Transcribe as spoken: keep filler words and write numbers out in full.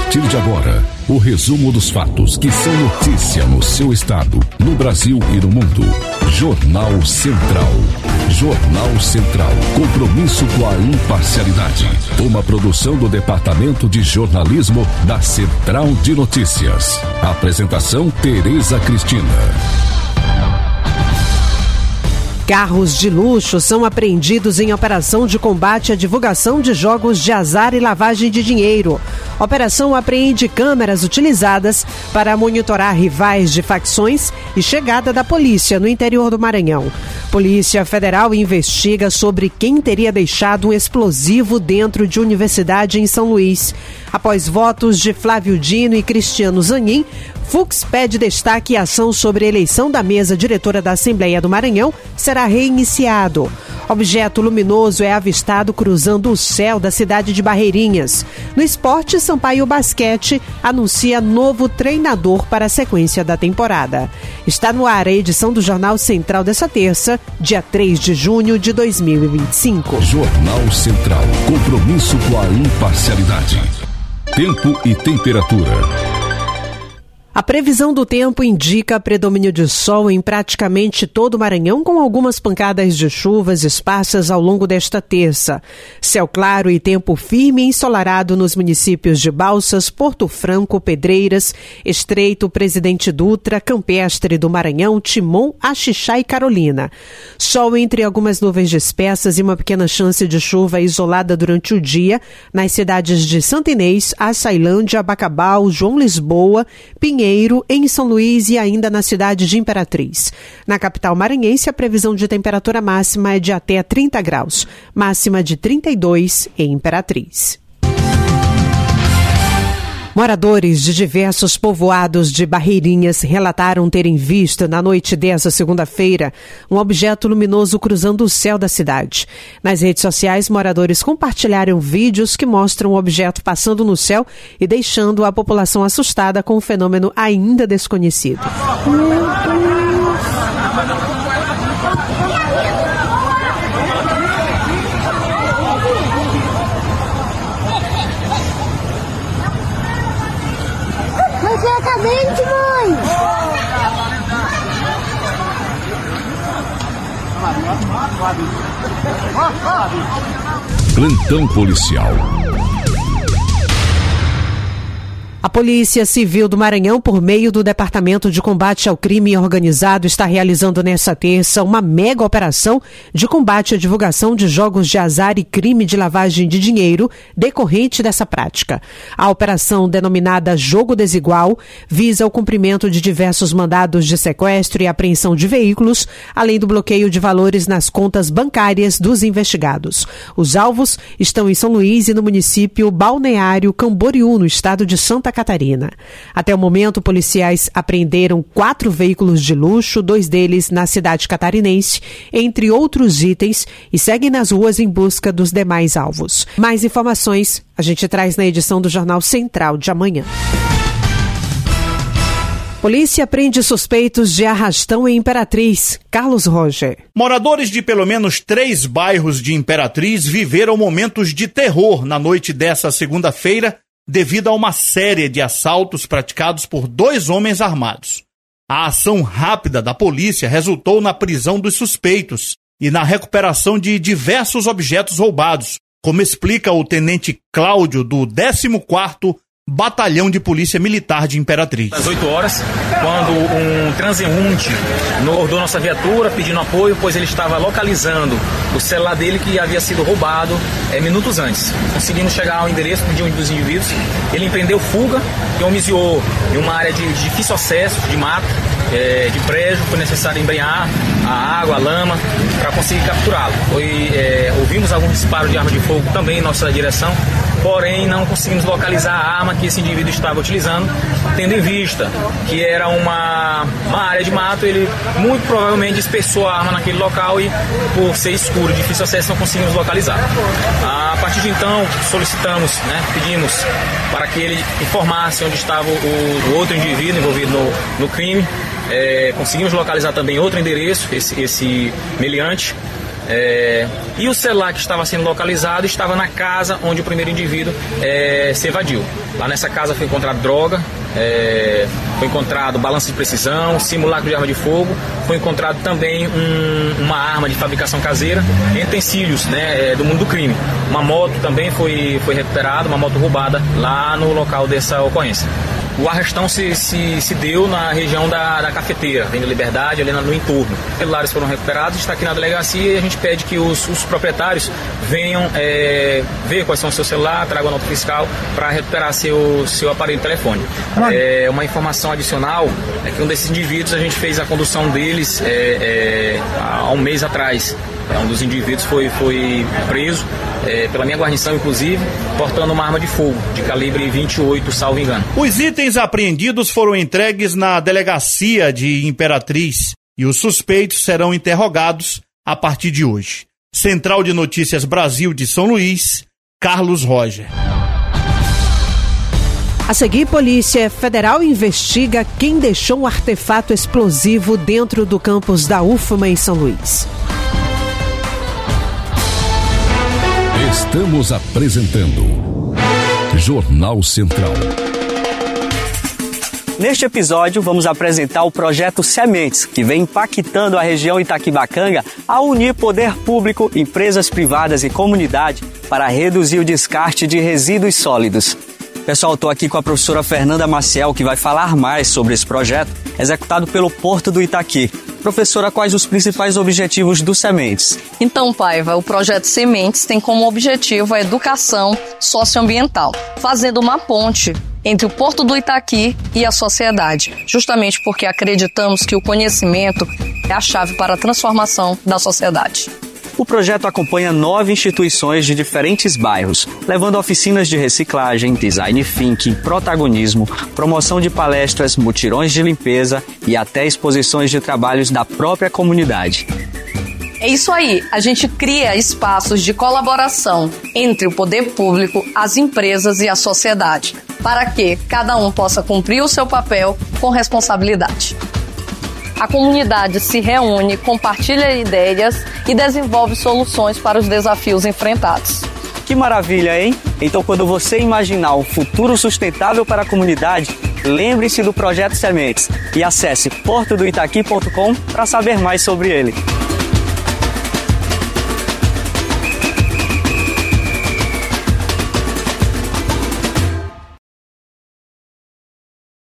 partir de agora, o resumo dos fatos que são notícia no seu estado, no Brasil e no mundo. Jornal Central. Jornal Central. Compromisso com a imparcialidade. Uma produção do Departamento de Jornalismo da Central de Notícias. Apresentação: Tereza Cristina. Carros de luxo são apreendidos em operação de combate à divulgação de jogos de azar e lavagem de dinheiro. Operação apreende câmeras utilizadas para monitorar rivais de facções e chegada da polícia no interior do Maranhão. Polícia Federal investiga sobre quem teria deixado um explosivo dentro de universidade em São Luís. Após votos de Flávio Dino e Cristiano Zanin, Fux pede destaque e ação sobre a eleição da mesa diretora da Assembleia do Maranhão será reiniciado. Objeto luminoso é avistado cruzando o céu da cidade de Barreirinhas. No esporte, Sampaio Basquete anuncia novo treinador para a sequência da temporada. Está no ar a edição do Jornal Central dessa terça, dia três de junho de dois mil e vinte e cinco. Jornal Central. Compromisso com a imparcialidade. Tempo e temperatura. A previsão do tempo indica predomínio de sol em praticamente todo o Maranhão, com algumas pancadas de chuvas esparsas ao longo desta terça. Céu claro e tempo firme e ensolarado nos municípios de Balsas, Porto Franco, Pedreiras, Estreito, Presidente Dutra, Campestre do Maranhão, Timon, Axixá e Carolina. Sol entre algumas nuvens dispersas e uma pequena chance de chuva isolada durante o dia nas cidades de Santa Inês, Açailândia, Bacabal, João Lisboa, Pinheiro, em São Luís e ainda na cidade de Imperatriz. Na capital maranhense, a previsão de temperatura máxima é de até trinta graus, máxima de trinta e dois em Imperatriz. Moradores de diversos povoados de Barreirinhas relataram terem visto, na noite dessa segunda-feira, um objeto luminoso cruzando o céu da cidade. Nas redes sociais, moradores compartilharam vídeos que mostram o objeto passando no céu e deixando a população assustada com um fenômeno ainda desconhecido. Exatamente, mãe! Plantão policial. A Polícia Civil do Maranhão, por meio do Departamento de Combate ao Crime Organizado, está realizando nesta terça uma mega operação de combate à divulgação de jogos de azar e crime de lavagem de dinheiro decorrente dessa prática. A operação, denominada Jogo Desigual, visa o cumprimento de diversos mandados de sequestro e apreensão de veículos, além do bloqueio de valores nas contas bancárias dos investigados. Os alvos estão em São Luís e no município Balneário Camboriú, no estado de Santa Catarina. Até o momento, policiais apreenderam quatro veículos de luxo, dois deles na cidade catarinense, entre outros itens, e seguem nas ruas em busca dos demais alvos. Mais informações a gente traz na edição do Jornal Central de amanhã. Polícia prende suspeitos de arrastão em Imperatriz. Carlos Roger. Moradores de pelo menos três bairros de Imperatriz viveram momentos de terror na noite dessa segunda-feira, devido a uma série de assaltos praticados por dois homens armados. A ação rápida da polícia resultou na prisão dos suspeitos e na recuperação de diversos objetos roubados, como explica o tenente Cláudio do décimo quarto Batalhão de Polícia Militar de Imperatriz. Às oito horas, quando um transeunte abordou nossa viatura pedindo apoio, pois ele estava localizando o celular dele que havia sido roubado é, minutos antes. Conseguimos chegar ao endereço de um dos indivíduos, ele empreendeu fuga e homiziou em uma área de, de difícil acesso, de mato, é, de prédio. Foi necessário embrenhar a água, a lama, para conseguir capturá-lo. Foi, é, ouvimos algum disparo de arma de fogo também em nossa direção, porém não conseguimos localizar a arma que esse indivíduo estava utilizando, tendo em vista que era uma, uma área de mato. Ele muito provavelmente dispersou a arma naquele local e, por ser escuro, difícil acesso, não conseguimos localizar. A partir de então, solicitamos, né, pedimos para que ele informasse onde estava o, o outro indivíduo envolvido no, no crime. É, conseguimos localizar também outro endereço, esse, esse meliante. É, e o celular que estava sendo localizado estava na casa onde o primeiro indivíduo é, se evadiu. Lá nessa casa foi encontrado droga, é, foi encontrado balança de precisão, simulacro de arma de fogo, foi encontrado também um, uma arma de fabricação caseira, utensílios, né, do mundo do crime. Uma moto também foi, foi recuperada, uma moto roubada lá no local dessa ocorrência. O arrastão se, se, se deu na região da, da cafeteira, Avenida Liberdade, ali no entorno. Os celulares foram recuperados, está aqui na delegacia e a gente pede que os, os proprietários venham é, ver quais são os seus celulares, tragam a nota fiscal para recuperar seu, seu aparelho telefônico. É, uma informação adicional é que um desses indivíduos, a gente fez a condução deles é, é, há um mês atrás. Um dos indivíduos foi, foi preso é, pela minha guarnição, inclusive, portando uma arma de fogo de calibre vinte e oito, salvo engano. Os itens apreendidos foram entregues na delegacia de Imperatriz e os suspeitos serão interrogados a partir de hoje. Central de Notícias Brasil de São Luís, Carlos Roger. A seguir, Polícia Federal investiga quem deixou um artefato explosivo dentro do campus da U F M A em São Luís. Estamos apresentando Jornal Central. Neste episódio, vamos apresentar o projeto Sementes, que vem impactando a região Itaquibacanga a unir poder público, empresas privadas e comunidade para reduzir o descarte de resíduos sólidos. Pessoal, estou aqui com a professora Fernanda Maciel, que vai falar mais sobre esse projeto, executado pelo Porto do Itaqui. Professora, quais os principais objetivos do Sementes? Então, Paiva, o projeto Sementes tem como objetivo a educação socioambiental, fazendo uma ponte entre o Porto do Itaqui e a sociedade, justamente porque acreditamos que o conhecimento é a chave para a transformação da sociedade. O projeto acompanha nove instituições de diferentes bairros, levando oficinas de reciclagem, design thinking, protagonismo, promoção de palestras, mutirões de limpeza e até exposições de trabalhos da própria comunidade. É isso aí, a gente cria espaços de colaboração entre o poder público, as empresas e a sociedade, para que cada um possa cumprir o seu papel com responsabilidade. A comunidade se reúne, compartilha ideias e desenvolve soluções para os desafios enfrentados. Que maravilha, hein? Então, quando você imaginar um futuro sustentável para a comunidade, lembre-se do Projeto Sementes e acesse porto do itaqui ponto com para saber mais sobre ele.